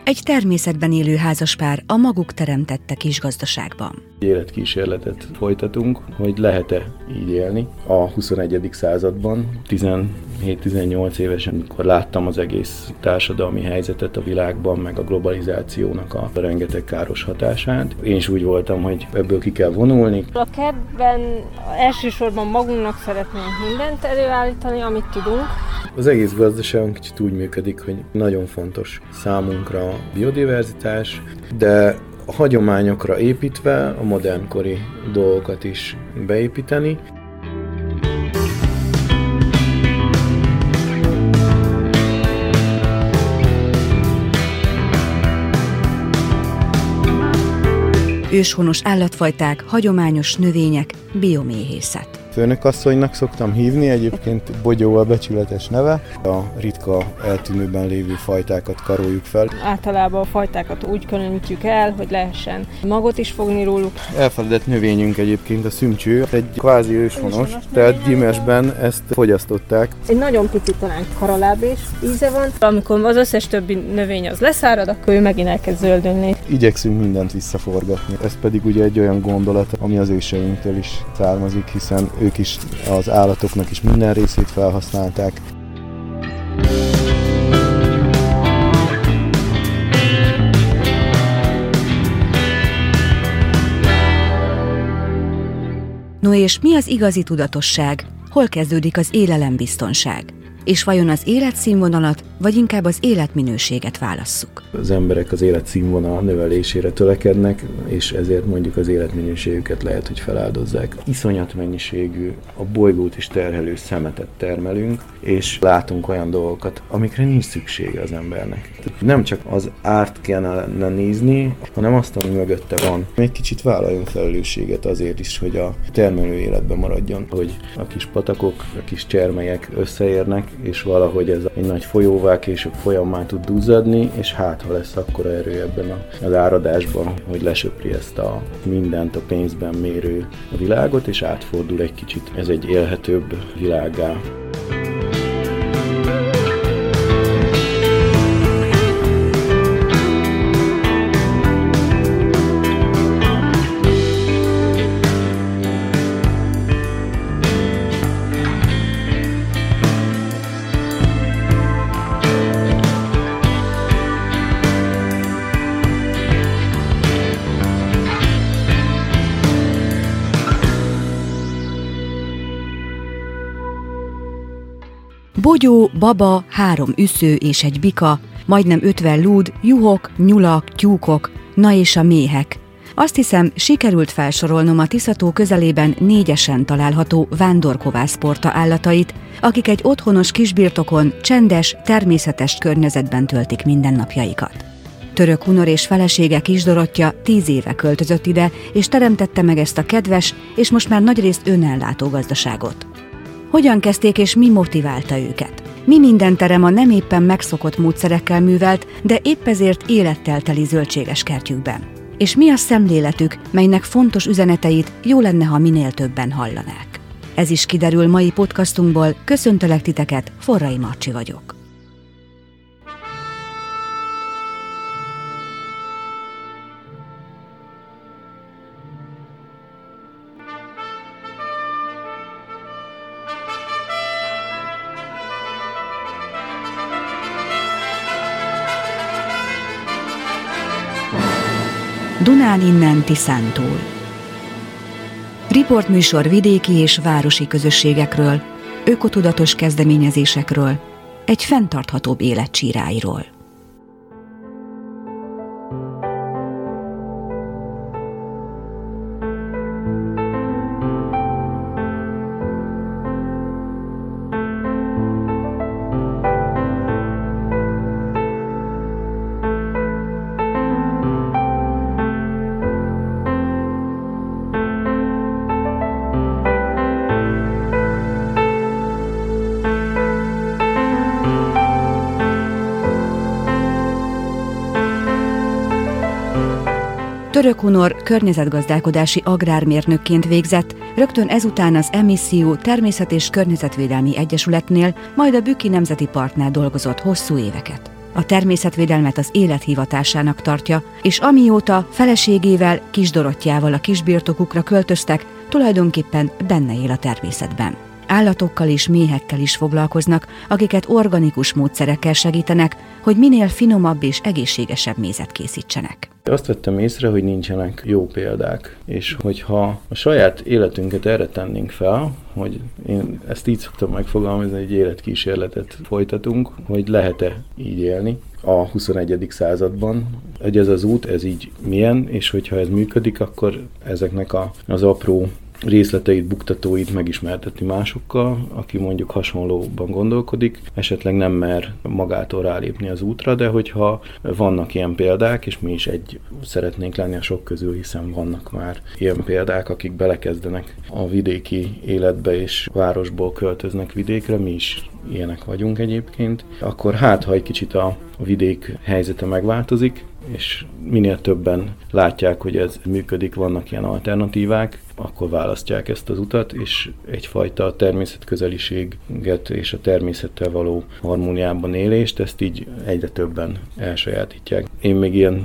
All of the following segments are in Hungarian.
egy természetben élő házaspár a maguk teremtette kis gazdaságban. Életkísérletet folytatunk, hogy lehet-e így élni a 21. században. 17-18 évesen, amikor láttam az egész társadalmi helyzetet a világban, meg a globalizációnak a rengeteg káros hatását. Én is úgy voltam, hogy ebből ki kell vonulni. A kertben elsősorban magunknak szeretnénk mindent előállítani, amit tudunk. Az egész gazdaságunk kicsit úgy működik, hogy nagyon fontos számunkra a biodiverzitás, de a hagyományokra építve a modernkori dolgokat is beépíteni. Őshonos állatfajták, hagyományos növények, bioméhészet. Főnökasszonynak szoktam hívni, egyébként Bogyó a becsületes neve. A ritka eltűnőben lévő fajtákat karoljuk fel. Általában a fajtákat úgy különítjük el, hogy lehessen magot is fogni róluk. Elfeledett növényünk egyébként a szümcső, egy kvázi őshonos, tehát gyimesben ezt fogyasztották. Egy nagyon picit talán karalábés íze van. Amikor az összes többi növény az leszárad, akkor ő megint elkezd zöldülni. Igyekszünk mindent visszaforgatni. Ez pedig ugye egy olyan gondolat, ami az őseinktől is származik, hiszen ők is az állatoknak is minden részét felhasználták. No és mi az igazi tudatosság? Hol kezdődik az élelembiztonság? És vajon az életszínvonalat, vagy inkább az életminőséget válasszuk? Az emberek az életszínvonal növelésére törekednek, és ezért mondjuk az életminőségüket lehet, hogy feláldozzák. Iszonyat mennyiségű, a bolygót is terhelő szemetet termelünk, és látunk olyan dolgokat, amikre nincs szüksége az embernek. Nem csak az árt kellene nézni, hanem azt, ami mögötte van. Egy kicsit vállaljunk felelősséget azért is, hogy a termelő életben maradjon, hogy a kis patakok, a kis csermelyek összeérnek, és valahogy ez egy nagy folyóvá később folyammá tud duzzadni, és hát ha lesz akkora erő ebben az áradásban, hogy lesöpri ezt a mindent a pénzben mérő világot, és átfordul egy kicsit. Ez egy élhetőbb világgá. Bogyó, baba, 3 üsző és egy bika, majdnem 50 lúd, juhok, nyulak, tyúkok, na és a méhek. Azt hiszem, sikerült felsorolnom a Tisza-tó közelében 4-esen található vándorkovászporta állatait, akik egy otthonos kisbirtokon, csendes, természetes környezetben töltik mindennapjaikat. Török Hunor és felesége Kis Dorottya 10 éve költözött ide, és teremtette meg ezt a kedves, és most már nagyrészt önellátó gazdaságot. Hogyan kezdték és mi motiválta őket? Mi minden terem a nem éppen megszokott módszerekkel művelt, de épp ezért élettel teli zöldséges kertjükben? És mi a szemléletük, melynek fontos üzeneteit jó lenne, ha minél többen hallanák? Ez is kiderül mai podcastunkból. Köszöntelek titeket, Forrai Marcsi vagyok. Dunán innen Tiszántúl. Riportműsor vidéki és városi közösségekről, ökotudatos kezdeményezésekről, egy fenntarthatóbb élet csíráiról. Török Hunor környezetgazdálkodási agrármérnökként végzett, rögtön ezután az Emisszió Természet- és Környezetvédelmi Egyesületnél, majd a Bükki Nemzeti Parknál dolgozott hosszú éveket. a természetvédelmet az élet hivatásának tartja, és amióta feleségével, Kis Dorottyával a kisbirtokukra költöztek, tulajdonképpen benne él a természetben. Állatokkal és méhekkel is foglalkoznak, akiket organikus módszerekkel segítenek, hogy minél finomabb és egészségesebb mézet készítsenek. Azt vettem észre, hogy nincsenek jó példák, és hogyha a saját életünket erre tennénk fel, hogy én ezt így szoktam megfogalmazni, egy életkísérletet folytatunk, hogy lehet-e így élni a 21. században, hogy ez az út, ez így milyen, és hogyha ez működik, akkor ezeknek az apró részleteit, buktatóit megismertetni másokkal, aki mondjuk hasonlóban gondolkodik, esetleg nem mer magától rálépni az útra, de hogyha vannak ilyen példák, és mi is szeretnénk lenni a sok közül, hiszen vannak már ilyen példák, akik belekezdenek a vidéki életbe, és városból költöznek vidékre, mi is ilyenek vagyunk egyébként, akkor ha egy kicsit a vidék helyzete megváltozik, és minél többen látják, hogy ez működik, vannak ilyen alternatívák, akkor választják ezt az utat, és egyfajta természetközeliséget és a természettel való harmóniában élést, ezt így egyre többen elsajátítják. Én még ilyen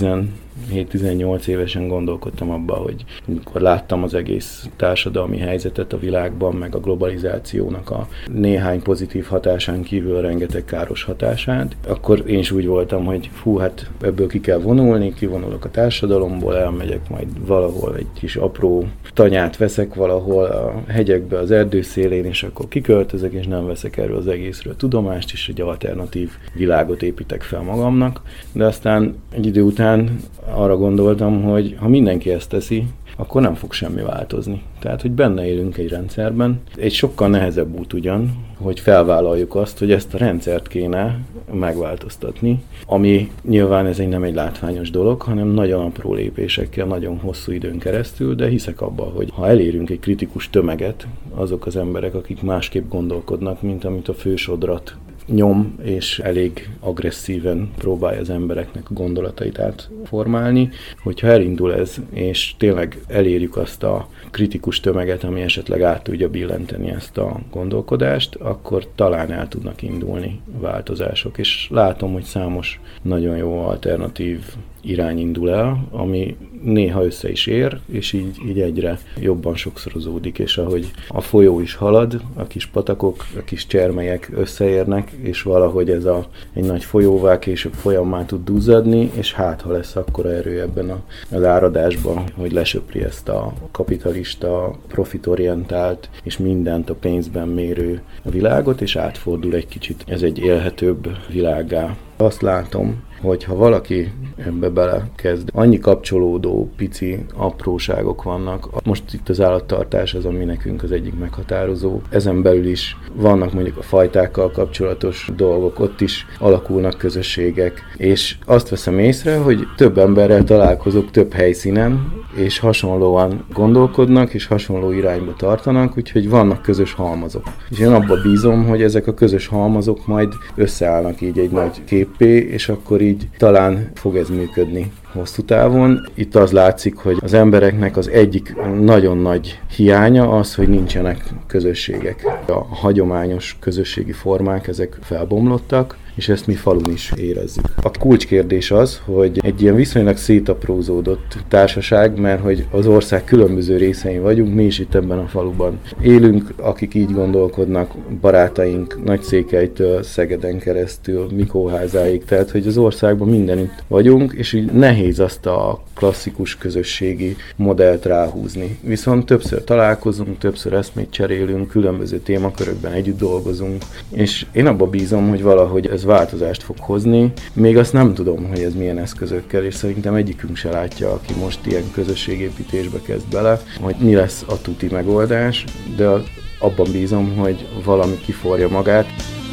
17-18 évesen gondolkodtam abba, hogy amikor láttam az egész társadalmi helyzetet a világban, meg a globalizációnak a néhány pozitív hatásán kívül rengeteg káros hatását, akkor én is úgy voltam, hogy hát ebből ki kell vonulni, kivonulok a társadalomból, elmegyek majd valahol egy kis apró tanyát veszek valahol a hegyekbe, az erdő szélén, és akkor kiköltözök, és nem veszek erről az egészről tudomást, és egy alternatív világot építek fel magamnak. De aztán egy idő után arra gondoltam, hogy ha mindenki ezt teszi, akkor nem fog semmi változni. Tehát, hogy benne élünk egy rendszerben. Egy sokkal nehezebb út ugyan, hogy felvállaljuk azt, hogy ezt a rendszert kéne megváltoztatni, ami nyilván ez nem egy látványos dolog, hanem nagyon apró lépésekkel, nagyon hosszú időn keresztül, de hiszek abban, hogy ha elérünk egy kritikus tömeget, azok az emberek, akik másképp gondolkodnak, mint amit a fősodrat nyom, és elég agresszíven próbálja az embereknek a gondolatait átformálni, hogyha elindul ez, és tényleg elérjük azt a kritikus tömeget, ami esetleg át tudja billenteni ezt a gondolkodást, akkor talán el tudnak indulni változások, és látom, hogy számos nagyon jó alternatív irány indul el, ami néha össze is ér, és így egyre jobban sokszorozódik, és ahogy a folyó is halad, a kis patakok, a kis csermelyek összeérnek, és valahogy ez egy nagy folyóvá később folyammá tud duzzadni, és ha lesz akkora erő ebben az áradásban, hogy lesöpri ezt a kapitalista, profitorientált, és mindent a pénzben mérő világot, és átfordul egy kicsit. Ez egy élhetőbb világgá. Azt látom, hogy ha valaki ebbe belekezd, annyi kapcsolódó, pici apróságok vannak. Most itt az állattartás az, ami nekünk az egyik meghatározó. Ezen belül is vannak mondjuk a fajtákkal kapcsolatos dolgok, ott is alakulnak közösségek, és azt veszem észre, hogy több emberrel találkozok több helyszínen, és hasonlóan gondolkodnak, és hasonló irányba tartanak, úgyhogy vannak közös halmazok. És én abba bízom, hogy ezek a közös halmazok majd összeállnak így egy nagy képpé, és akkor így talán fog ez működni hosszú távon. Itt az látszik, hogy az embereknek az egyik nagyon nagy hiánya az, hogy nincsenek közösségek. A hagyományos közösségi formák, ezek felbomlottak, és ezt mi falun is érezzük. A kulcskérdés az, hogy egy ilyen viszonylag szétaprózódott társaság, mert hogy az ország különböző részein vagyunk, mi is itt ebben a faluban élünk, akik így gondolkodnak, barátaink Nagyszékelytől, Szegeden keresztül, Mikóházáig, tehát hogy az országban mindenütt vagyunk, és így nehéz azt a klasszikus közösségi modellt ráhúzni. Viszont többször találkozunk, többször eszmét cserélünk, különböző témakörökben együtt dolgozunk, és én abba bízom, hogy valahogy ez változást fog hozni. Még azt nem tudom, hogy ez milyen eszközökkel, és szerintem egyikünk se látja, aki most ilyen közösségépítésbe kezd bele, hogy mi lesz a tuti megoldás, de abban bízom, hogy valami kiforja magát.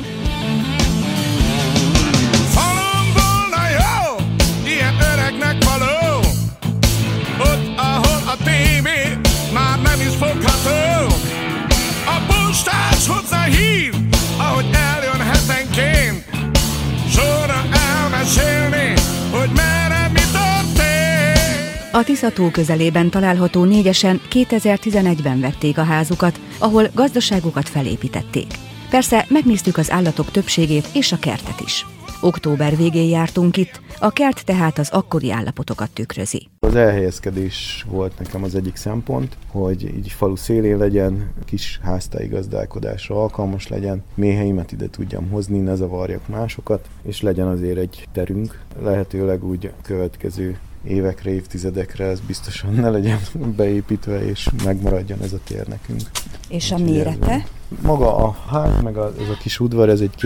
A Tisza-tó közelében található Négyesen 2011-ben vették a házukat, ahol gazdaságukat felépítették. Persze megnéztük az állatok többségét és a kertet is. Október végén jártunk itt, a kert tehát az akkori állapotokat tükrözi. Az elhelyezkedés volt nekem az egyik szempont, hogy így falu szélén legyen, kis háztáji gazdálkodásra alkalmas legyen, méheimet ide tudjam hozni, ne zavarjak másokat, és legyen azért egy terünk, lehetőleg úgy a következő évekre, évtizedekre ez biztosan ne legyen beépítve, és megmaradjon ez a tér nekünk. És a mérete? Maga a ház, meg ez a kis udvar, ez egy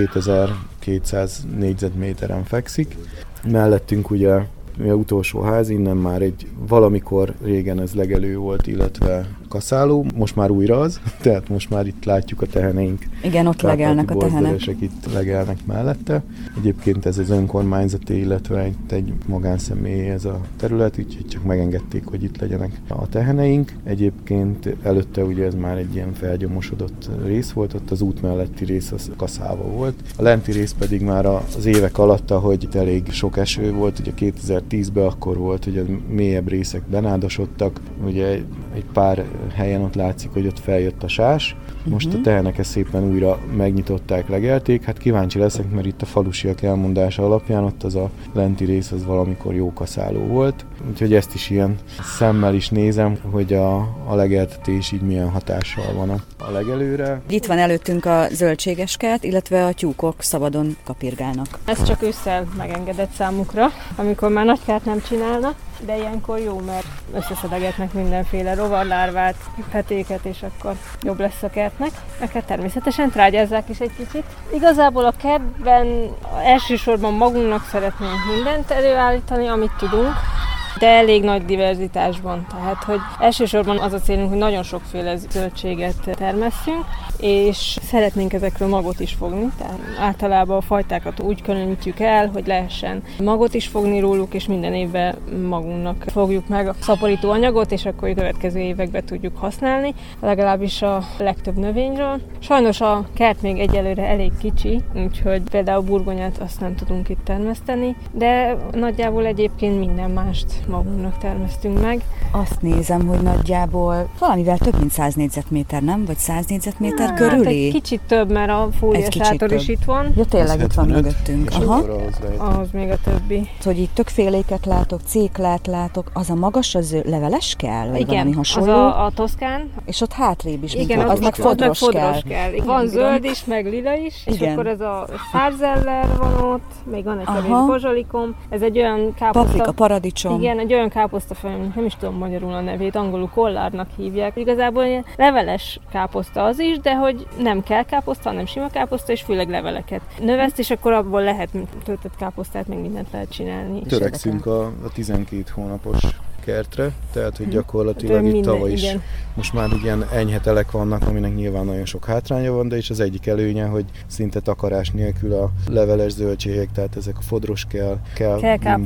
2200 négyzetméteren fekszik. Mellettünk ugye mi a utolsó ház, innen már egy valamikor régen ez legelő volt, illetve kaszáló, most már újra az, tehát most már itt látjuk a teheneink. Igen, ott legelnek a tehenek. Itt legelnek mellette. Egyébként ez az önkormányzati, illetve egy magánszemély ez a terület, úgyhogy csak megengedték, hogy itt legyenek a teheneink. Egyébként előtte ugye ez már egy ilyen felgyomosodott rész volt, ott az út melletti rész az kaszálva volt. A lenti rész pedig már az évek alatt, ahogy itt elég sok eső volt, ugye 2010-ben akkor volt, hogy a mélyebb részek benádasodtak, ugye egy pár helyen ott látszik, hogy ott feljött a sás. Most a teheneket szépen újra megnyitották, legelték. Hát kíváncsi leszek, mert itt a falusiak elmondása alapján ott az a lenti rész az valamikor jó kaszáló volt. Úgyhogy ezt is ilyen szemmel is nézem, hogy a legeltetés így milyen hatással van a legelőre. Itt van előttünk a zöldséges kert, illetve a tyúkok szabadon kapirgálnak. Ez csak ősszel megengedett számukra, amikor már nagy kert nem csinálnak, de ilyenkor jó, mert összeszedegetnek mindenféle rovarlárvát, petéket, és akkor jobb lesz a kertnek. Őket természetesen trágyázzák is egy kicsit. Igazából a kertben elsősorban magunknak szeretnénk mindent előállítani, amit tudunk, de elég nagy diverzitásban. Tehát, hogy elsősorban az a célunk, hogy nagyon sokféle zöldséget termesszünk, és szeretnénk ezekről magot is fogni. Tehát általában a fajtákat úgy különítjük el, hogy lehessen magot is fogni róluk, és minden évben magunknak fogjuk meg a szaporító anyagot, és akkor a következő években tudjuk használni, legalábbis a legtöbb növényről. Sajnos a kert még egyelőre elég kicsi, úgyhogy például burgonyát azt nem tudunk itt termeszteni, de nagyjából egyébként minden mást magunknak termesztünk meg. Azt nézem, hogy nagyjából valamivel több mint 100 négyzetméter, nem? Vagy 100 négyzetméter körüli? Hát egy kicsit több, mert a fóliasátor is itt van. Ja, tényleg itt van mögöttünk. Ahhoz még a többi. Hogy itt többféléket látok, céklát látok, az a magas, az leveles kell? Vagy valami hasonló? Az a toszkán. És ott hátrébb is. Igen, az meg fodros kell. Van zöld is, meg lila is, és akkor ez a szárzeller van ott, még van egy kevés bozsalikom. Ez egy olyan káposzta. Paprika, paradicsom. Igen, egy olyan káposztafaj, nem is tudom magyarul a nevét, angolul kollárnak hívják. Igazából ilyen leveles káposzta az is, de hogy nem kell káposzta, hanem sima káposzta, és főleg leveleket növeszt, és akkor abból lehet töltött káposztát, meg mindent lehet csinálni. Törekszünk a 12 hónapos kertre, tehát hogy gyakorlatilag itt tavaly is igen. Most már ilyen enyhe telek vannak, aminek nyilván nagyon sok hátránya van, de is az egyik előnye, hogy szinte takarás nélkül a leveles zöldségek, tehát ezek a fodros kell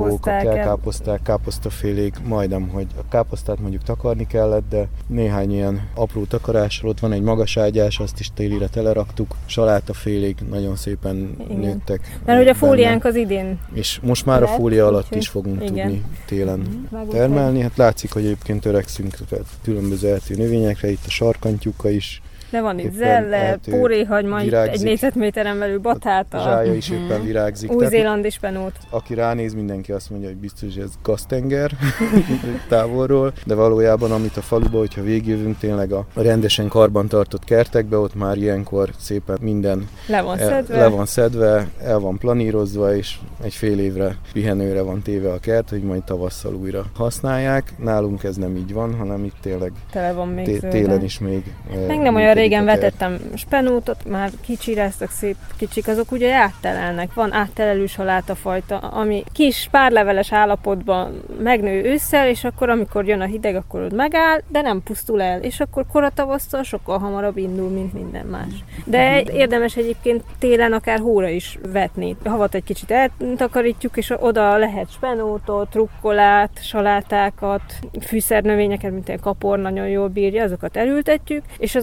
káposzták, káposztafélék, majdnem, hogy a káposztát mondjuk takarni kellett, de néhány ilyen apró takarásról, ott van egy magas ágyás, azt is télire teleraktuk, salátafélék nagyon szépen nőttek. Mert hogy a fóliánk az idén. És most már a fólia alatt is fogunk tudni télen termelni. Hát látszik, hogy egyébként törekszünk különböző eltő növényekre, itt a sarkantyúka is. De van itt zelle, póréhagyma, egy négyzetméteren belül batáta. Zsája is éppen virágzik. Új-zélandi spenót. Aki ránéz, mindenki azt mondja, hogy biztos, hogy ez gaztenger távolról, de valójában amit a faluba, hogyha végigjövünk tényleg a rendesen karbantartott kertekbe, ott már ilyenkor szépen minden le van szedve, el van planírozva, és egy fél évre pihenőre van téve a kert, hogy majd tavasszal újra használják. Nálunk ez nem így van, hanem itt tényleg tele van még télen is még. Meg nem olyan régen vetettem spenótot, már kicsiráztak, szép kicsik, azok ugye áttelelnek. Van áttelelő salátafajta, ami kis párleveles állapotban megnő ősszel, és akkor amikor jön a hideg, akkor ott megáll, de nem pusztul el, és akkor koratavasszal sokkal hamarabb indul, mint minden más. De érdemes egyébként télen akár hóra is vetni. Havat egy kicsit eltakarítjuk, és oda lehet spenótot, rukkolát, salátákat, fűszernövényeket, mint egy kapor nagyon jól bírja, azokat elültetjük, és az akár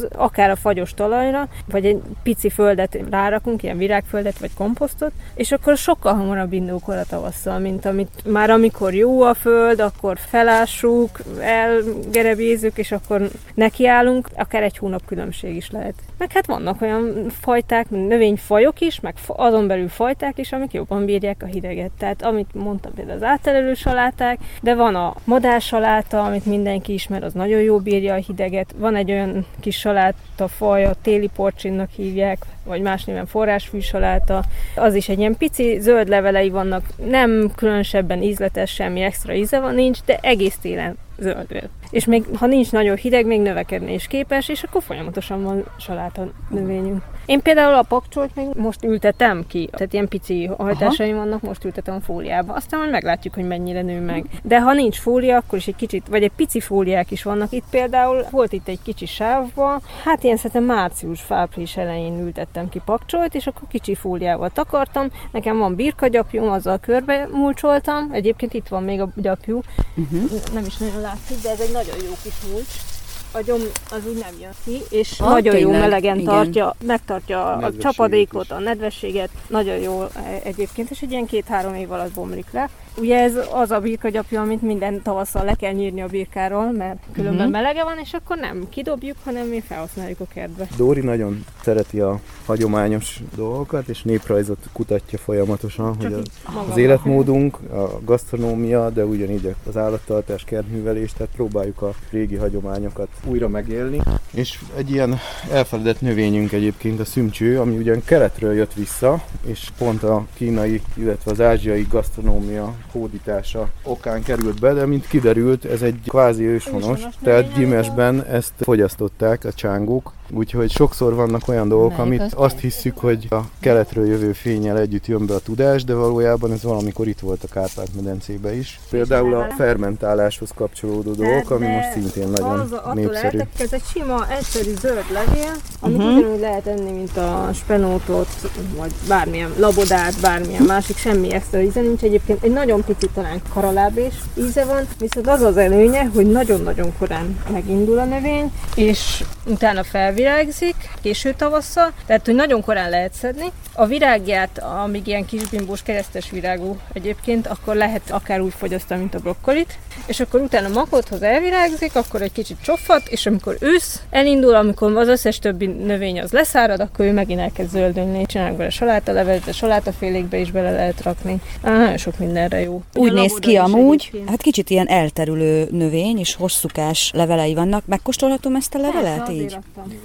akár a fagyos talajra, vagy egy pici földet rárakunk, ilyen virágföldet, vagy komposztot, és akkor sokkal hamarabb indul kora tavasszal, mint már amikor jó a föld, akkor felássuk, elgerebézzük, és akkor nekiállunk, akár egy hónap különbség is lehet. Meg hát vannak olyan fajták, növényfajok is, meg azon belül fajták is, amik jobban bírják a hideget. Tehát amit mondtam, például az átelelő saláták, de van a madársaláta, amit mindenki ismer, az nagyon jó bírja a hideget. Van egy olyan kis salátafaj, a téli porcsinnak hívják, vagy más néven forrásfűsaláta. Az is egy ilyen pici zöld levelei vannak, nem különösebben ízletes, semmi extra íze van nincs, de egész télen zöld. És még ha nincs nagyon hideg, még növekedni is képes, és akkor folyamatosan van saláta növényünk. Én például a pakcsolt még most ültetem ki, tehát ilyen pici hajtásaim vannak, most ültetem fóliába. Aztán majd meglátjuk, hogy mennyire nő meg. De ha nincs fólia, akkor is egy kicsit, vagy egy pici fóliák is vannak. Itt például volt itt egy kicsi sávban, hát ilyen szerintem március-április elején ültettem ki pakcsolt, és akkor kicsi fóliával takartam. Nekem van birkagyapjum, azzal körbe mulcsoltam. Egyébként itt van még a gyapjú. Nem is nagyon látszik, de ez egy nagyon jó kis mulcs. A gyom az úgy nem jön ki, és nagyon jó melegen tartja, megtartja a csapadékot, a nedvességet, nagyon jó egyébként, és egy ilyen 2-3 év alatt bomlik le. Ugye ez az a birkagyapja, amit minden tavasszal le kell nyírni a birkáról, mert különben melege van, és akkor nem kidobjuk, hanem mi felhasználjuk a kertbe. Dóri nagyon szereti a hagyományos dolgokat, és néprajzot kutatja folyamatosan, hogy az életmódunk, a gasztronómia, de ugyanígy az állattartás, kertművelés, tehát próbáljuk a régi hagyományokat újra megélni. És egy ilyen elfeledett növényünk egyébként a szümcső, ami ugyan keletről jött vissza, és pont a kínai, illetve az ázsiai gasztronómia hódítása okán került be, de mint kiderült, ez egy kvázi őshonos, tehát Gyimesben ezt fogyasztották a csángók, úgyhogy sokszor vannak olyan dolgok, amit azt hisszük, hogy a keletről jövő fénnyel együtt jön be a tudás, de valójában ez valamikor itt volt a Kárpát-medencében is. Például a fermentáláshoz kapcsolódó dolgok, ami most szintén nagyon népszerű. Ez egy sima, egyszerű zöld levél, amit ugyanúgy lehet enni, mint a spenótot, vagy bármilyen labodát, bármilyen másik, semmi extra íze nincs. Egyébként egy nagyon picit talán karalábés íze van, viszont az az előnye, hogy nagyon-nagyon korán megindul a növény, és utána felvirágzik, késő tavasszal, tehát hogy nagyon korán lehet szedni. A virágját, amíg ilyen kisbimbós keresztes virágú egyébként, akkor lehet akár úgy fogyasztani, mint a brokkolit, és akkor utána makódhoz elvirágzik, akkor egy kicsit csofat, és amikor ősz elindul, amikor az összes többi növény az leszárad, akkor ő megint elkezd zöldülni. Csinálnak bele salátalevelet, a salátafélékbe is bele lehet rakni. Nagyon sok mindenre jó. Úgy néz ki amúgy, hát kicsit ilyen elterülő növény, és hosszúkás levelei vannak. Megkóstolhatom ezt a levelet így?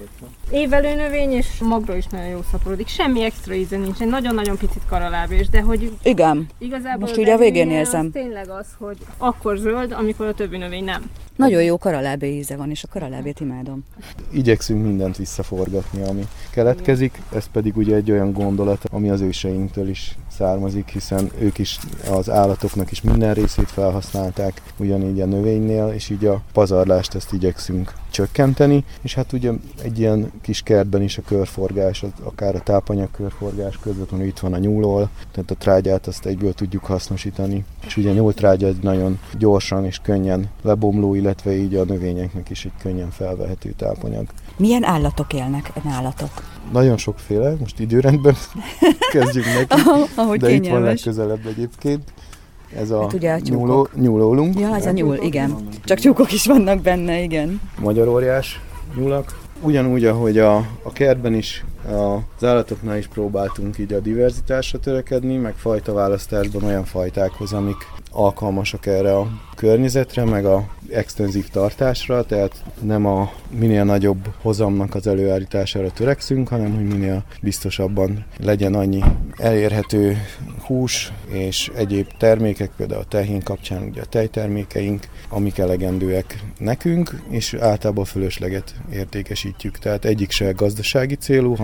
Évelő növény, és magról is nagyon jó szaporodik. Semmi extra íze nincs, egy nagyon-nagyon picit karalábés, de hogy igen, igazából most ugye a végén érzem. Az tényleg az, hogy akkor zöld, amikor a többi növény nem. Nagyon jó karalábé íze van, és a karalábét imádom. Igyekszünk mindent visszaforgatni, ami keletkezik, ez pedig ugye egy olyan gondolat, ami az őseinktől is származik, hiszen ők is az állatoknak is minden részét felhasználták, ugyanígy a növénynél, és így a pazarlást ezt igyekszünk csökkenteni, és hát ugye egy ilyen kis kertben is a körforgás, akár a tápanyag körforgás közvetlenül itt van a nyúlol, tehát a trágyát azt egyből tudjuk hasznosítani, és ugye a nyúltrágya egy nagyon gyorsan és könnyen lebomló, illetve így a növényeknek is egy könnyen felvehető tápanyag. Milyen állatok élnek nálatok? Nagyon sokféle, most időrendben kezdjük neki, de itt van legközelebb egyébként. Ez a, hát nyúlólunk. Ja, ez a nyúl, igen. Csak tyúkok is vannak benne, igen. Magyar óriás nyúlak. Ugyanúgy, ahogy a kertben is, az állatoknál is próbáltunk így a diverzitásra törekedni, meg fajtaválasztásban olyan fajtákhoz, amik alkalmasak erre a környezetre, meg a extenzív tartásra, tehát nem a minél nagyobb hozamnak az előállítására törekszünk, hanem hogy minél biztosabban legyen annyi elérhető hús és egyéb termékek, például a tehén kapcsán ugye a tejtermékeink, amik elegendőek nekünk, és általában fölösleget értékesítjük. Tehát egyik se gazdasági célú, hanem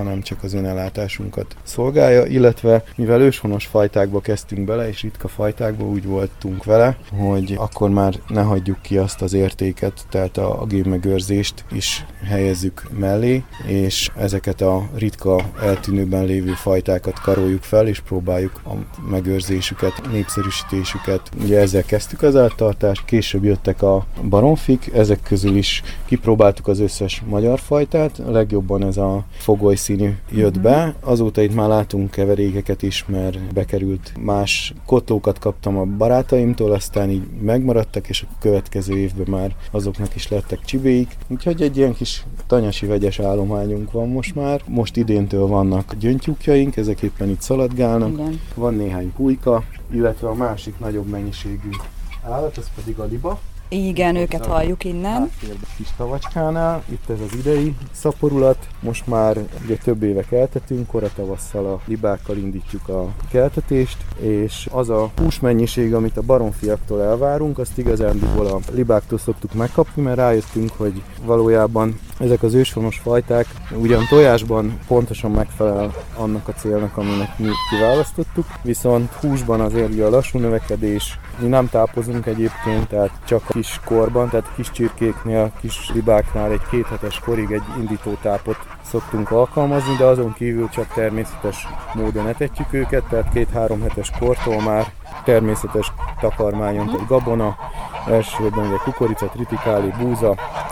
hanem csak az önellátásunkat szolgálja, illetve mivel őshonos fajtákba kezdtünk bele, és ritka fajtákba úgy voltunk vele, hogy akkor már ne hagyjuk ki azt az értéket, tehát a génmegőrzést is helyezzük mellé, és ezeket a ritka eltűnőben lévő fajtákat karoljuk fel, és próbáljuk a megőrzésüket, népszerűsítésüket. Ugye ezzel kezdtük az áttartást, később jöttek a baromfik, ezek közül is kipróbáltuk az összes magyar fajtát, a legjobban ez a fogolyszínű jött be, azóta itt már látunk keverékeket is, mert bekerült más kotlókat kaptam a barátaimtól, aztán így megmaradtak, és a következő évben már azoknak is lettek csibéik, úgyhogy egy ilyen kis tanyasi vegyes állományunk van most már. Most idéntől vannak gyöngytyúkjaink, ezek éppen itt szaladgálnak. Igen. Van néhány pulyka, illetve a másik nagyobb mennyiségű állat, ez pedig a liba. Igen, őket halljuk innen. Kis tavacskánál, itt ez az idei szaporulat. Most már ugye több éve keltetünk, koratavasszal a libákkal indítjuk a keltetést, és az a húsmennyiség, amit a baromfiaktól elvárunk, azt igazándiból a libáktól szoktuk megkapni, mert rájöttünk, hogy valójában ezek az őshonos fajták ugyan tojásban pontosan megfelel annak a célnak, aminek mi kiválasztottuk, viszont húsban azért ugye a lassú növekedés, mi nem tápozunk egyébként, tehát csak a kis korban, tehát kis csirkéknél, kis libáknál egy 2 hetes korig egy indítótápot szoktunk alkalmazni, de azon kívül csak természetes módon etetjük őket, tehát 2-3 hetes kortól már természetes takarmányon, tehát gabona, elsősorban ugye kukorica, tritikáli, búza,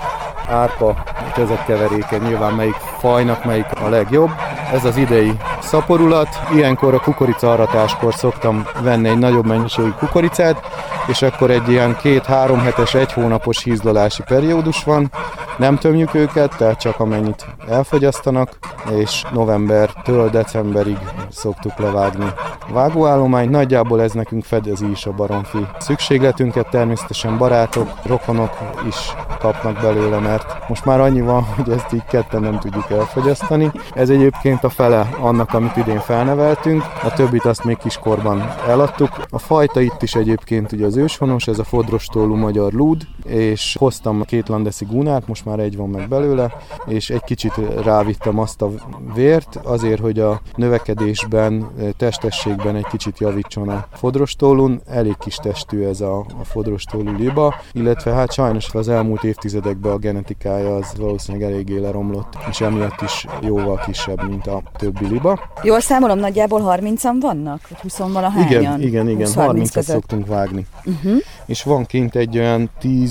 árpa, ezek keveréke, nyilván melyik fajnak melyik a legjobb. Ez az idei szaporulat, ilyenkor a kukoricaharatáskor szoktam venni egy nagyobb mennyiségű kukoricát, és akkor egy ilyen 2-3 hetes, 1 hónapos hízlalási periódus van, nem tömjük őket, tehát csak amennyit elfogyasztanak, és novembertől decemberig szoktuk levágni a vágóállományt. Nagyjából ez nekünk fedezi is a baromfi szükségletünket, természetesen barátok, rokonok is kapnak belőle, mert most már annyi van, hogy ezt így ketten nem tudjuk elfogyasztani. Ez egyébként a fele annak, amit idén felneveltünk, a többit azt még kiskorban eladtuk. A fajta itt is egyébként ugye az őshonos, ez a fodrostollú magyar lúd, és hoztam 2 landeszi gúnát, most már egy van meg belőle, és egy kicsit rávittem azt a vért, azért, hogy a növekedésben, testességben egy kicsit javítson a fodrostollún. Elég kis testű ez a fodrostollú liba, illetve hát sajnos az elmúlt évtizedekben a genetikája az valószínűleg eléggé leromlott, és emiatt is jóval kisebb, mint a többi liba. Jól számolom, nagyjából 30-an vannak? Vagy 20-valahányan? Igen, 30-at szoktunk vágni. És van kint egy olyan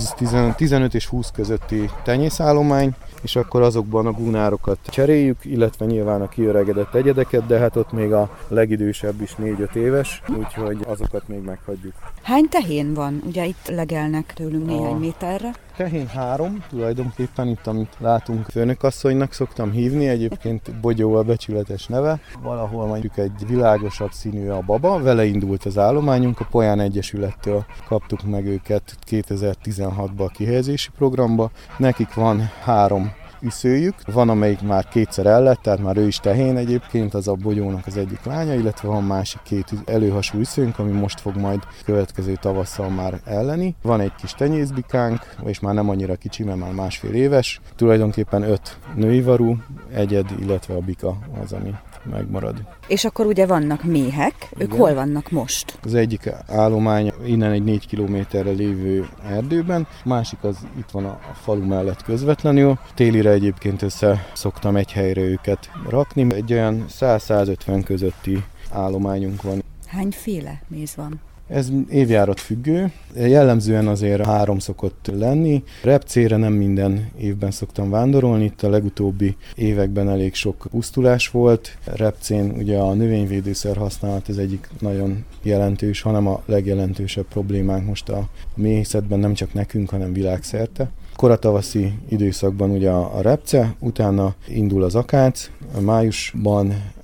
15 és 20 közötti tenyészállomány, és akkor azokban a gúnárokat cseréljük, illetve nyilván a kiöregedett egyedeket, de hát ott még a legidősebb is 4-5 éves, úgyhogy azokat még meghagyjuk. Hány tehén van? Ugye itt legelnek tőlünk néhány méterre. Tehén 3, tulajdonképpen itt, amit látunk, főnökasszonynak szoktam hívni, egyébként Bogyó a becsületes neve. Valahol mondjuk egy világosabb színű a baba, vele indult az állományunk, a Polyán Egyesülettől kaptuk meg őket 2016-ban a kihelyezési programba. Nekik van 3 üszőjük, van amelyik már 2-szer ellett, tehát már ő is tehén egyébként, az a Bogyónak az egyik lánya, illetve van másik 2 előhasú üszőnk, ami most fog majd következő tavasszal már elleni. Van egy kis tenyészbikánk, és már nem annyira kicsi, mert már 1,5 éves. Tulajdonképpen 5 női varú egyed, illetve a bika az, ami megmarad. És akkor ugye vannak méhek, ők igen. Hol vannak most? Az egyik állomány innen egy 4 kilométerre lévő erdőben, másik az itt van a falu mellett közvetlenül. Télire egyébként össze szoktam egy helyre őket rakni, egy olyan 100-150 közötti állományunk van. Hányféle méz van? Ez évjárat függő, jellemzően azért 3 szokott lenni. Repcére nem minden évben szoktam vándorolni, itt a legutóbbi években elég sok pusztulás volt. Repcén ugye a növényvédőszer használat az egyik nagyon jelentős, hanem a legjelentősebb problémánk most a méhészetben, nem csak nekünk, hanem világszerte. Koratavaszi időszakban ugye a repce, utána indul az akác, májusban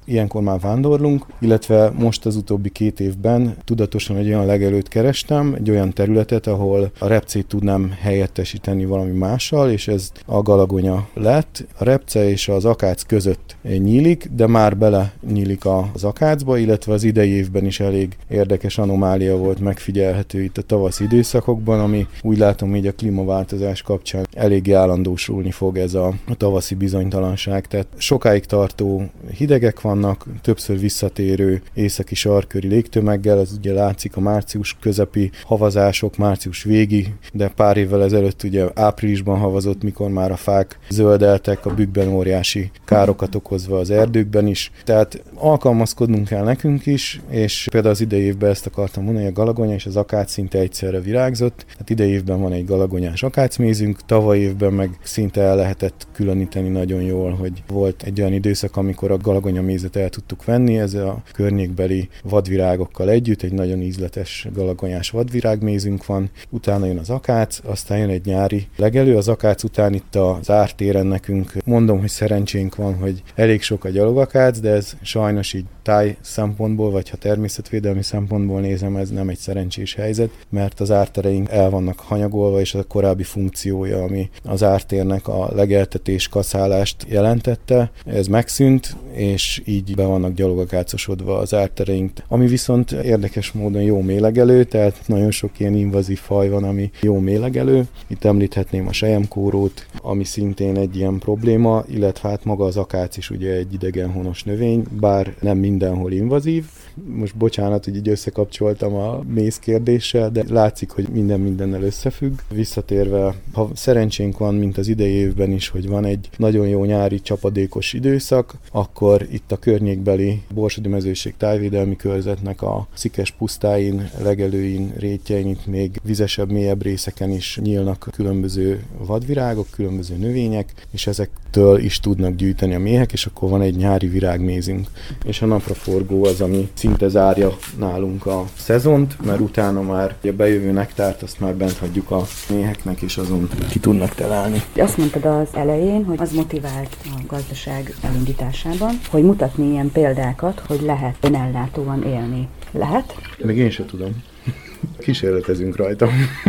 ilyenkor már vándorlunk, illetve most az utóbbi 2 évben tudatosan egy olyan legelőt kerestem, egy olyan területet, ahol a repcét tudnám helyettesíteni valami mással, és ez a galagonya lett. A repce és az akác között nyílik, de már bele nyílik az akácba, illetve az idei évben is elég érdekes anomália volt megfigyelhető itt a tavaszi időszakokban, ami úgy látom, így a klímaváltozás kapcsán eléggé állandósulni fog ez a tavaszi bizonytalanság. Tehát sokáig tartó hidegek vannak, többször visszatérő északi sarkköri légtömeggel, ez ugye látszik a március közepi havazások, március végi, de pár évvel ezelőtt ugye áprilisban havazott, mikor már a fák zöldeltek, a bükkben óriási károkat okozva az erdőkben is. Tehát alkalmazkodnunk kell nekünk is, és például az idei évben ezt akartam mondani, hogy a galagonya és az akác szinte egyszerre virágzott. Hát idei évben van egy galagonyás akácmézünk, tavaly évben meg szinte el lehetett különíteni nagyon jól, hogy volt egy olyan időszak, amikor a galagonyamézet el tudtuk venni, ez a környékbeli vadvirágokkal együtt, egy nagyon ízletes galagonyás vadvirágmézünk van, utána jön az akác, aztán jön egy nyári legelő, az akác után itt az ártéren nekünk, mondom, hogy szerencsénk van, hogy elég sok a gyalogakác, de ez sajnos így táj szempontból, vagy ha természetvédelmi szempontból nézem, ez nem egy szerencsés helyzet, mert az ártereink el vannak hanyagolva, és a korábbi funkciója, ami az ártérnek a legeltetés, kaszálást jelentette, ez megszűnt, és így be vannak gyalogakácosodva az ártereink. Ami viszont érdekes módon jó mélegelő, tehát nagyon sok ilyen invazív faj van, ami jó mélegelő. Itt említhetném a selyemkórót, ami szintén egy ilyen probléma, illetve hát maga az akác is ugye egy idegenhonos növény, bár nem mindenhol invazív. Most bocsánat, hogy így összekapcsoltam a méz kérdéssel, de látszik, hogy minden mindennel összefügg. Visszatérve, ha szerencsénk van, mint az idei évben is, hogy van egy nagyon jó nyári csapadékos időszak, akkor itt a környékbeli Borsodi Mezőség tájvédelmi körzetnek a szikes pusztáin, legelőin, rétjein, itt még vizesebb, mélyebb részeken is nyílnak különböző vadvirágok, különböző növények, és ezektől is tudnak gyűjteni a méhek, és akkor van egy nyári virágmézünk. És a napraforgó az, ami szinte zárja nálunk a szezont, mert utána már a bejövő nektárt azt már bent hagyjuk a méheknek, és azon ki tudnak találni. Azt mondtad az elején, hogy az motivált a gazdaság elindításában, hogy mutatni ilyen példákat, hogy lehet önellátóan élni. Lehet? Még én sem tudom. Kísérletezünk rajta.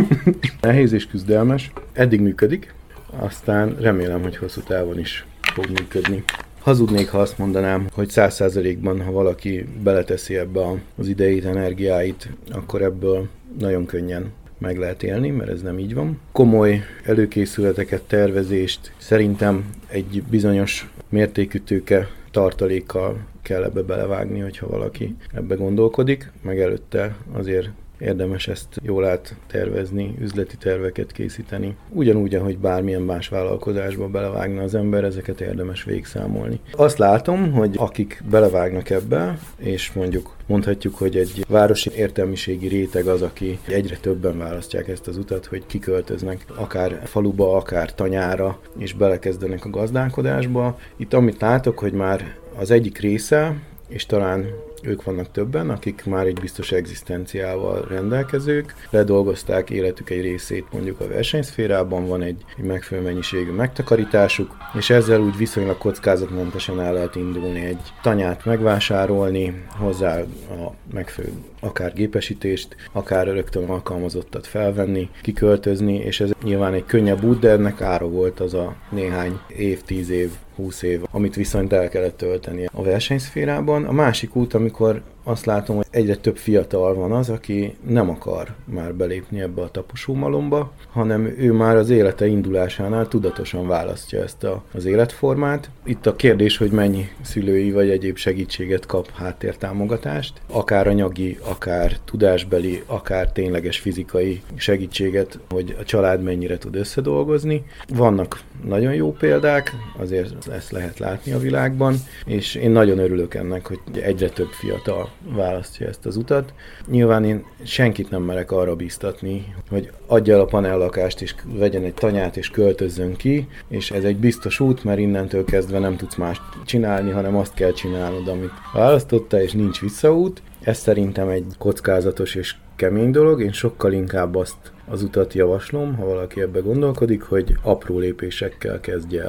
Nehéz és küzdelmes. Eddig működik, aztán remélem, hogy hosszú távon is fog működni. Hazudnék, ha azt mondanám, hogy 100%-ban, ha valaki beleteszi ebbe az idejét, energiáit, akkor ebből nagyon könnyen meg lehet élni, mert ez nem így van. Komoly előkészületeket, tervezést szerintem egy bizonyos mértékű tőke tartalékkal kell ebbe belevágni, hogyha valaki ebbe gondolkodik, meg előtte azért érdemes ezt jól áttervezni, üzleti terveket készíteni. Ugyanúgy, ahogy bármilyen más vállalkozásba belevágna az ember, ezeket érdemes végigszámolni. Azt látom, hogy akik belevágnak ebbe, és mondhatjuk, hogy egy városi értelmiségi réteg az, aki egyre többen választják ezt az utat, hogy kiköltöznek akár faluba, akár tanyára, és belekezdenek a gazdálkodásba. Itt amit látok, hogy már az egyik része, és talán ők vannak többen, akik már egy biztos egzisztenciával rendelkezők, ledolgozták életük egy részét mondjuk a versenyszférában, van egy megfelelő mennyiségű megtakarításuk, és ezzel úgy viszonylag kockázatmentesen el lehet indulni, egy tanyát megvásárolni, hozzá a megfelelő akár gépesítést, akár rögtön alkalmazottat felvenni, kiköltözni, és ez nyilván egy könnyebb út, de ennek ára volt az a néhány év, 10 év, 20 év, amit viszont el kellett tölteni a versenyszférában. A másik út, amikor azt látom, hogy egyre több fiatal van az, aki nem akar már belépni ebbe a taposómalomba, hanem ő már az élete indulásánál tudatosan választja ezt az életformát. Itt a kérdés, hogy mennyi szülői vagy egyéb segítséget kap, háttértámogatást, akár anyagi, akár tudásbeli, akár tényleges fizikai segítséget, hogy a család mennyire tud összedolgozni. Vannak nagyon jó példák, azért ezt lehet látni a világban, és én nagyon örülök ennek, hogy egyre több fiatal választja ezt az utat. Nyilván én senkit nem merek arra bíztatni, hogy adja el a panellakást, és vegyen egy tanyát, és költözzön ki, és ez egy biztos út, mert innentől kezdve nem tudsz mást csinálni, hanem azt kell csinálnod, amit választotta, és nincs visszaút. Ez szerintem egy kockázatos és kemény dolog, én sokkal inkább azt az utat javaslom, ha valaki ebbe gondolkodik, hogy apró lépésekkel kezdje el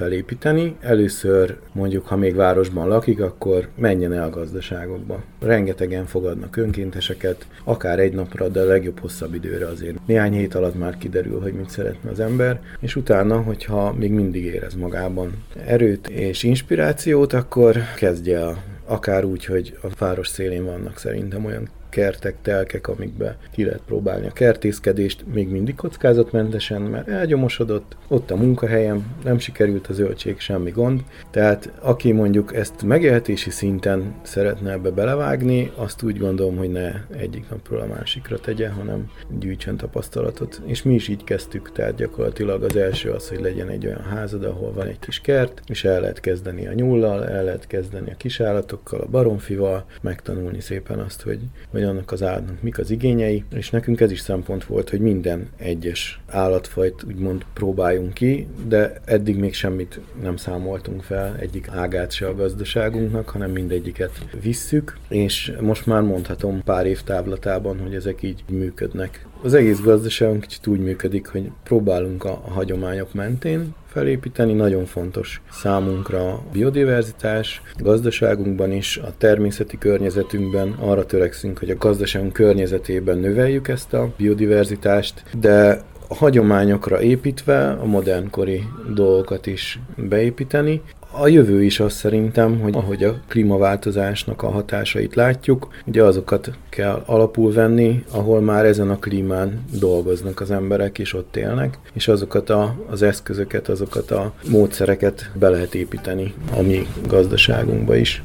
felépíteni. Először mondjuk, ha még városban lakik, akkor menjen el a gazdaságokba. Rengetegen fogadnak önkénteseket, akár egy napra, de a legjobb hosszabb időre azért. Néhány hét alatt már kiderül, hogy mit szeretne az ember, és utána, hogyha még mindig érez magában erőt és inspirációt, akkor kezdje el. Akár úgy, hogy a város szélén vannak szerintem olyan kertek, telkek, amikbe ki lehet próbálni a kertészkedést, még mindig kockázatmentesen, mert elgyomosodott, ott a munkahelyem, nem sikerült a zöldség, semmi gond. Tehát aki mondjuk ezt megélhetési szinten szeretne ebbe belevágni, azt úgy gondolom, hogy ne egyik napról a másikra tegye, hanem gyűjtsön tapasztalatot. És mi is így kezdtük, tehát gyakorlatilag az első az, hogy legyen egy olyan házad, ahol van egy kis kert, és el lehet kezdeni a nyullal, el lehet kezdeni a kisállatokkal, a baromfival, megtanulni szépen azt, hogy annak az állatnak mik az igényei, és nekünk ez is szempont volt, hogy minden egyes állatfajt úgymond próbáljunk ki, de eddig még semmit nem számoltunk fel, egyik ágát se a gazdaságunknak, hanem mindegyiket visszük, és most már mondhatom pár év távlatában, hogy ezek így működnek. Az egész gazdaságunk kicsit úgy működik, hogy próbálunk a hagyományok mentén felépíteni. Nagyon fontos számunkra a biodiverzitás, a gazdaságunkban is, a természeti környezetünkben arra törekszünk, hogy a gazdaságunk környezetében növeljük ezt a biodiverzitást, de a hagyományokra építve a modernkori dolgokat is beépíteni. A jövő is az szerintem, hogy ahogy a klímaváltozásnak a hatásait látjuk, ugye azokat kell alapul venni, ahol már ezen a klímán dolgoznak az emberek, és ott élnek, és azokat az eszközöket, azokat a módszereket be lehet építeni a mi gazdaságunkba is.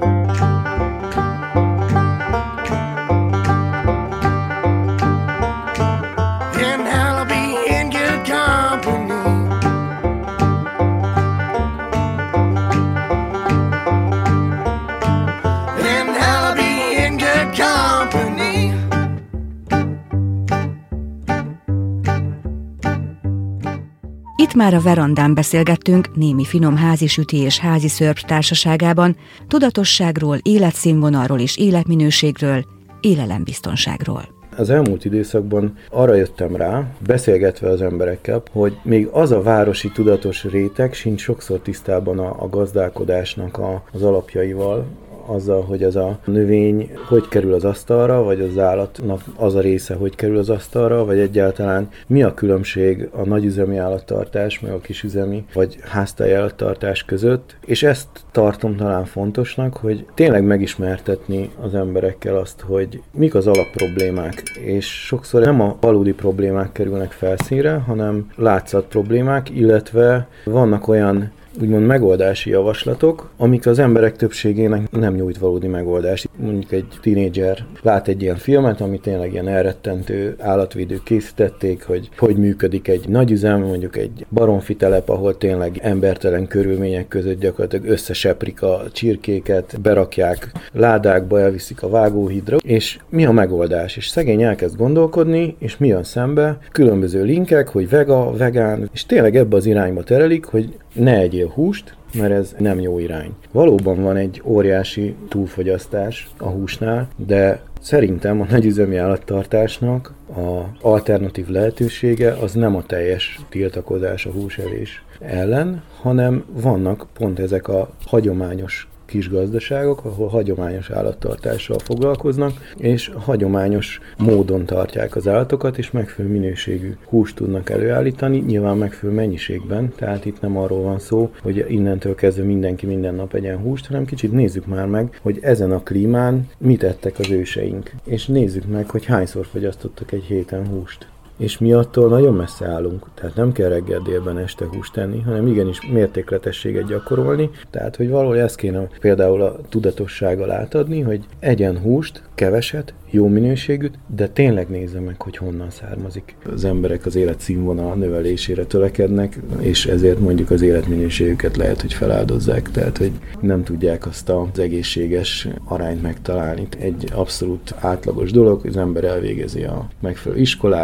Itt már a verandán beszélgettünk némi finom házi süti és házi szörp társaságában tudatosságról, életszínvonalról és életminőségről, élelembiztonságról. Az elmúlt időszakban arra jöttem rá, beszélgetve az emberekkel, hogy még az a városi tudatos réteg sincs sokszor tisztában a gazdálkodásnak az alapjaival, azzal, hogy az a növény hogy kerül az asztalra, vagy az állatnak az a része hogy kerül az asztalra, vagy egyáltalán mi a különbség a nagyüzemi állattartás, meg a kisüzemi, vagy háztáji állattartás között, és ezt tartom talán fontosnak, hogy tényleg megismertetni az emberekkel azt, hogy mik az alapproblémák, és sokszor nem a valódi problémák kerülnek felszínre, hanem látszat problémák, illetve vannak olyan úgymond megoldási javaslatok, amik az emberek többségének nem nyújt valódi megoldást. Mondjuk egy tínédzser lát egy ilyen filmet, ami tényleg ilyen elrettentő állatvédők készítették, hogy működik egy nagyüzem, mondjuk egy baromfitelep, ahol tényleg embertelen körülmények között gyakorlatilag összeseprik a csirkéket, berakják ládákba, elviszik a vágóhídra, és mi a megoldás? És szegény elkezd gondolkodni, és mi jön szembe? Különböző linkek, hogy vegán, és tényleg ebbe az irányba terelik, hogy ne egyél húst, mert ez nem jó irány. Valóban van egy óriási túlfogyasztás a húsnál, de szerintem a nagyüzemi állattartásnak az alternatív lehetősége az nem a teljes tiltakozás a húsevés ellen, hanem vannak pont ezek a hagyományos kis gazdaságok, ahol hagyományos állattartással foglalkoznak, és hagyományos módon tartják az állatokat, és megfelelő minőségű húst tudnak előállítani, nyilván megfelelő mennyiségben, tehát itt nem arról van szó, hogy innentől kezdve mindenki minden nap egyen húst, hanem kicsit nézzük már meg, hogy ezen a klímán mit ettek az őseink, és nézzük meg, hogy hányszor fogyasztottak egy héten húst. És mi attól nagyon messze állunk, tehát nem kell reggel, délben, este húst tenni, hanem igenis mértékletességet gyakorolni, tehát hogy valahol ezt kéne például a tudatossággal átadni, hogy egyen húst, keveset, jó minőségűt, de tényleg nézze meg, hogy honnan származik. Az emberek az életszínvonal növelésére törekednek, és ezért mondjuk az életminőségüket lehet, hogy feláldozzák, tehát hogy nem tudják azt az egészséges arányt megtalálni. Egy abszolút átlagos dolog, az ember elvégezi a megfelelő iskoláit,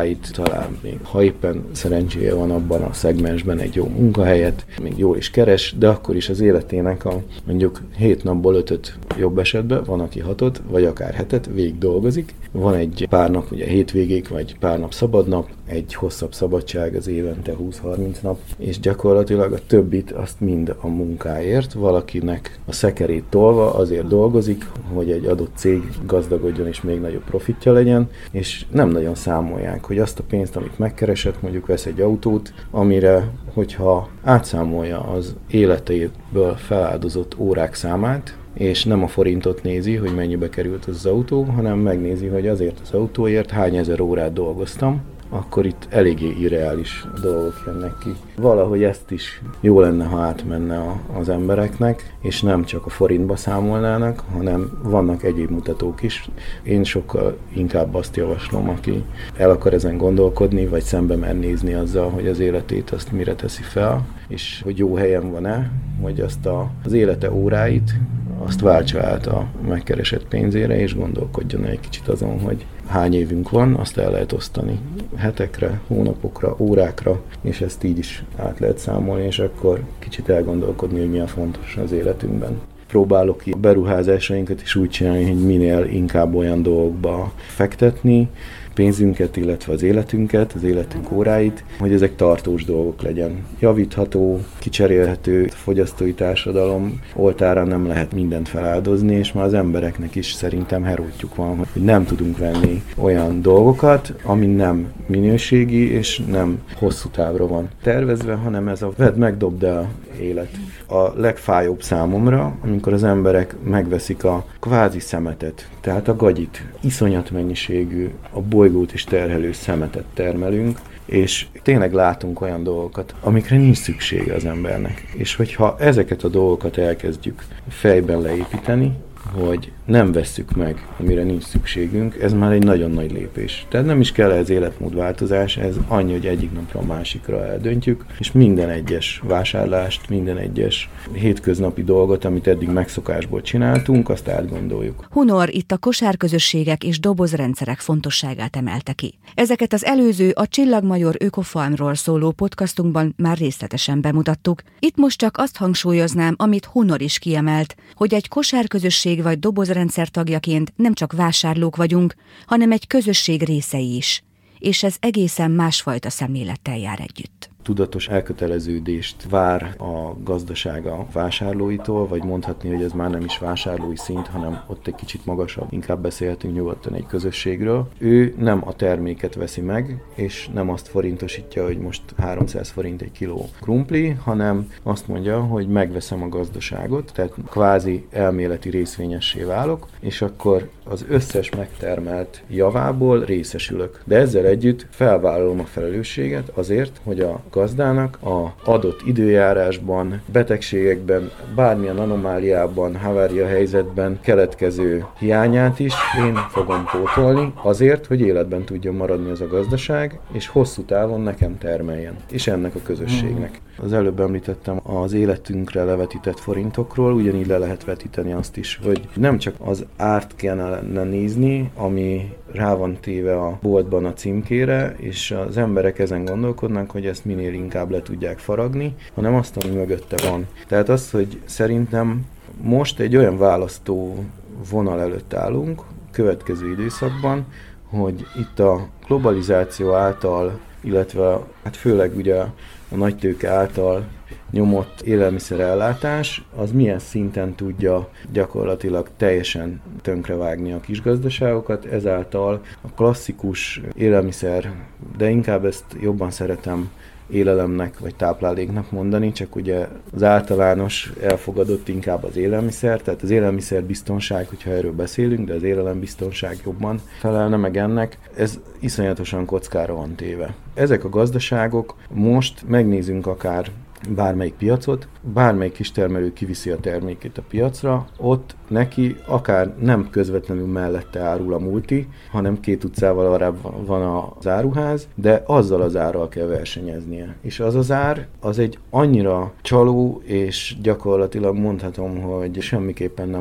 talál még, ha éppen szerencséje van abban a szegmensben egy jó munkahelyet, még jól is keres, de akkor is az életének a mondjuk 7 napból 5-öt jobb esetben, van aki 6-ot, vagy akár 7-et végig dolgozik. Van egy pár nap, ugye hétvégék, vagy pár nap szabad nap, egy hosszabb szabadság az évente 20-30 nap, és gyakorlatilag a többit azt mind a munkáért, valakinek a szekerét tolva azért dolgozik, hogy egy adott cég gazdagodjon és még nagyobb profitja legyen, és nem nagyon számolják, hogy azt a pénzt, amit megkeresett, mondjuk vesz egy autót, amire, hogyha átszámolja az életéből feláldozott órák számát, és nem a forintot nézi, hogy mennyibe került az autó, hanem megnézi, hogy azért az autóért hány ezer órát dolgoztam, akkor itt eléggé irreális dolgok jönnek ki. Valahogy ezt is jó lenne, ha átmenne az embereknek, és nem csak a forintba számolnának, hanem vannak egyéb mutatók is. Én sokkal inkább azt javaslom, aki el akar ezen gondolkodni, vagy szembe mer nézni azzal, hogy az életét azt mire teszi fel, és hogy jó helyen van-e, hogy azt az élete óráit, azt váltsa át a megkeresett pénzére, és gondolkodjon egy kicsit azon, hogy hány évünk van, azt el lehet osztani hetekre, hónapokra, órákra, és ezt így is át lehet számolni, és akkor kicsit elgondolkodni, hogy mi a fontos az életünkben. Próbálok a beruházásainkat is úgy csinálni, hogy minél inkább olyan dolgokba fektetni, pénzünket, illetve az életünket, az életünk óráit, hogy ezek tartós dolgok legyen. Javítható, kicserélhető, a fogyasztói társadalom oltárán nem lehet mindent feláldozni, és már az embereknek is szerintem herótjuk van, hogy nem tudunk venni olyan dolgokat, ami nem minőségi és nem hosszú távra van tervezve, hanem ez a vedd meg, dobd el élet. A legfájóbb számomra, amikor az emberek megveszik a kvázi szemetet, tehát a gagyit, iszonyat mennyiségű, a bolygót is terhelő szemetet termelünk, és tényleg látunk olyan dolgokat, amikre nincs szüksége az embernek. És hogyha ezeket a dolgokat elkezdjük fejben leépíteni, hogy nem vesszük meg, amire nincs szükségünk, ez már egy nagyon nagy lépés. Tehát nem is kell ez életmódváltozás, ez annyi, hogy egyik napra a másikra eldöntjük, és minden egyes vásárlást, minden egyes hétköznapi dolgot, amit eddig megszokásból csináltunk, azt átgondoljuk. Hunor itt a kosárközösségek és dobozrendszerek fontosságát emelte ki. Ezeket az előző a Csillagmajor Ökofarmról szóló podcastunkban már részletesen bemutattuk. Itt most csak azt hangsúlyoznám, amit Hunor is kiemelt, hogy egy kosárközösség vagy dobozrendszer tagjaként nem csak vásárlók vagyunk, hanem egy közösség részei is, és ez egészen másfajta szemlélettel jár együtt. Tudatos elköteleződést vár a gazdaság a vásárlóitól, vagy mondhatni, hogy ez már nem is vásárlói szint, hanem ott egy kicsit magasabb. Inkább beszélhetünk nyugodtan egy közösségről. Ő nem a terméket veszi meg, és nem azt forintosítja, hogy most 300 forint egy kiló krumpli, hanem azt mondja, hogy megveszem a gazdaságot, tehát kvázi elméleti részvényessé válok, és akkor az összes megtermelt javából részesülök. De ezzel együtt felvállalom a felelősséget azért, hogy a gazdának a adott időjárásban, betegségekben, bármilyen anomáliában, havária helyzetben keletkező hiányát is én fogom pótolni azért, hogy életben tudjon maradni ez a gazdaság, és hosszú távon nekem termeljen, és ennek a közösségnek. Az előbb említettem az életünkre levetített forintokról, ugyanígy le lehet vetíteni azt is, hogy nem csak az árt kellene nézni, ami rá van téve a boltban a címkére, és az emberek ezen gondolkodnak, hogy ezt minél inkább le tudják faragni, hanem azt, ami mögötte van. Tehát az, hogy szerintem most egy olyan választó vonal előtt állunk, következő időszakban, hogy itt a globalizáció által, illetve hát főleg ugye a nagytőke által nyomott élelmiszerellátás, az milyen szinten tudja gyakorlatilag teljesen tönkrevágni a kisgazdaságokat, ezáltal a klasszikus élelmiszer, de inkább ezt jobban szeretem élelemnek vagy tápláléknak mondani, csak ugye az általános elfogadott inkább az élelmiszer, tehát az élelmiszerbiztonság, hogyha erről beszélünk, de az élelembiztonság jobban felelne meg ennek, ez iszonyatosan kockára van téve. Ezek a gazdaságok most megnézünk akár bármelyik piacot, bármelyik kistermelő kiviszi a termékét a piacra, ott neki akár nem közvetlenül mellette árul a multi, hanem 2 utcával arrább van az áruház, de azzal az árral kell versenyeznie. És az az ár, az egy annyira csaló, és gyakorlatilag mondhatom, hogy semmiképpen nem a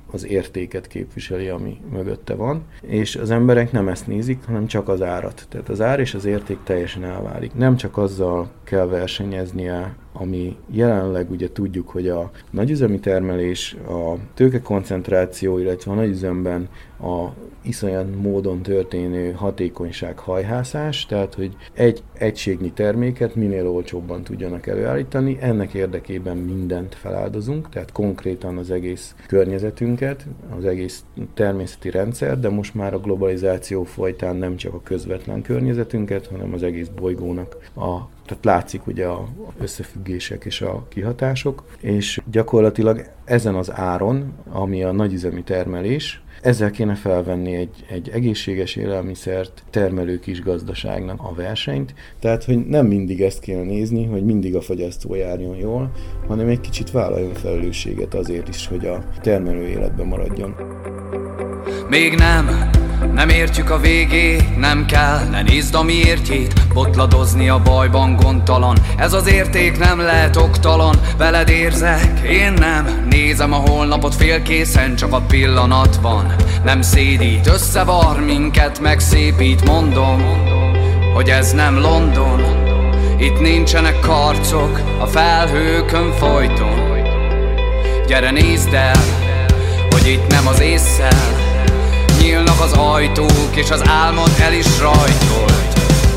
az értéket képviseli, ami mögötte van, és az emberek nem ezt nézik, hanem csak az árat. Tehát az ár és az érték teljesen elválik. Nem csak azzal kell versenyeznie, ami jelenleg ugye tudjuk, hogy a nagyüzemi termelés, a tőkekoncentráció, illetve a nagyüzemben a iszonyat módon történő hatékonysághajhászás, tehát hogy egy egységnyi terméket minél olcsóbban tudjanak előállítani, ennek érdekében mindent feláldozunk, tehát konkrétan az egész környezetünket, az egész természeti rendszer, de most már a globalizáció folytán nem csak a közvetlen környezetünket, hanem az egész bolygónak tehát látszik ugye az összefüggések és a kihatások, és gyakorlatilag ezen az áron, ami a nagyüzemi termelés, ezzel kéne felvenni egy egészséges élelmiszert termelő kis gazdaságnak a versenyt. Tehát, hogy nem mindig ezt kéne nézni, hogy mindig a fogyasztó járjon jól, hanem egy kicsit vállaljon felelősséget azért is, hogy a termelő életben maradjon. Még nem értjük a végét, nem kell, ne nézd a miértjét, botladozni a bajban gondtalan, ez az érték nem lehet oktalan, veled érzek, én nem, nézem a holnapot félkészen, csak a pillanat van, nem szédít, összevar minket, megszépít, mondom, hogy ez nem London, itt nincsenek karcok, a felhőkön folyton, gyere nézd el, hogy itt nem az ésszel, nyílnak az ajtók, és az álmod el is rajtolt.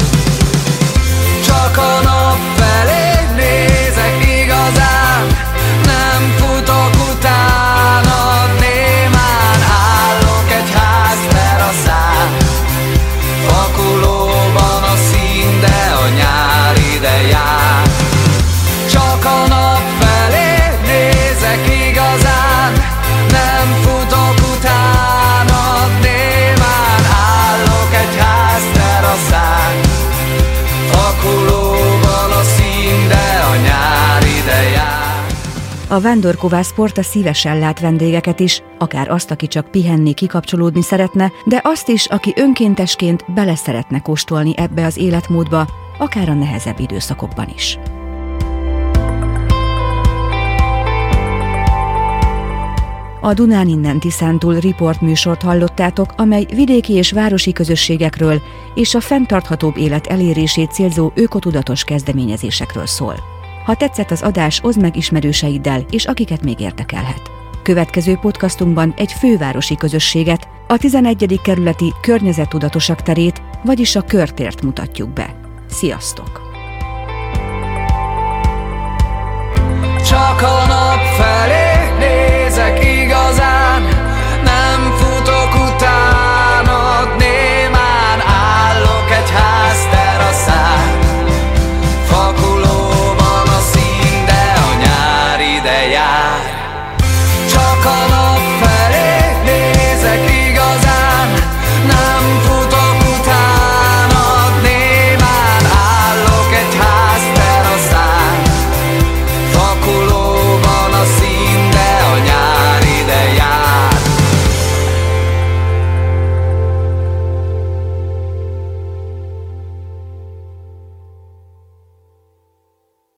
Csak a nap felé nézek igazán, nem futok utána, némán állok egy ház teraszán. Fakulóban a szín, de a nyár ide jár. Csak a nap felé nézek igazán, nem futok utána, némán állok egy ház teraszán. Fakulóban a szín, de a nyár ide jár. A vándorkovász porta szívesen lát vendégeket is, akár azt, aki csak pihenni, kikapcsolódni szeretne, de azt is, aki önkéntesként bele szeretne kóstolni ebbe az életmódba, akár a nehezebb időszakokban is. A Dunán innen Tiszántúl riportműsort hallottátok, amely vidéki és városi közösségekről és a fenntarthatóbb élet elérését célzó ökotudatos kezdeményezésekről szól. Ha tetszett az adás, oszd meg ismerőseiddel és akiket még érdekelhet. Következő podcastunkban egy fővárosi közösséget, a 11. kerületi környezettudatosak terét, vagyis a Körtért mutatjuk be. Sziasztok! Csak a nap felé